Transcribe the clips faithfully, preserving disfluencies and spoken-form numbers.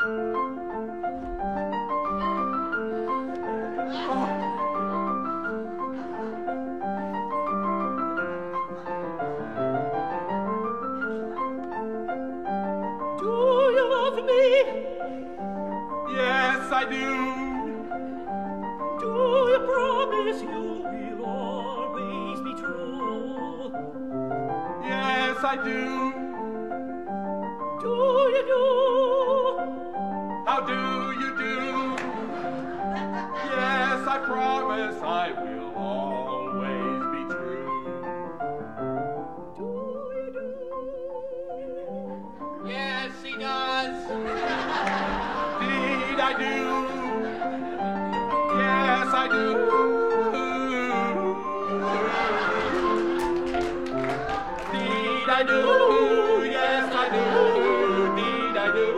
Yes, I do. Do you promise you will always be true? Yes, I do. Do you do? How do you do? Yes, I promise I will always be true. Do you do? Yes, he does. Indeed, I do. Yes, I do. Indeed, I do. Yes, I do. Indeed, I do.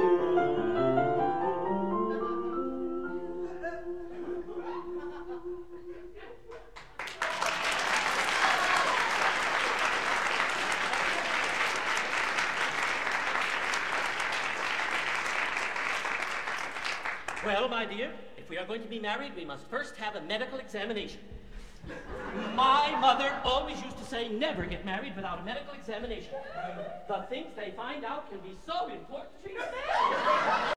Well, my dear, if we are going to be married, we must first have a medical examination. My mother always used to say, never get married without a medical examination. The things they find out can be so important to your marriage.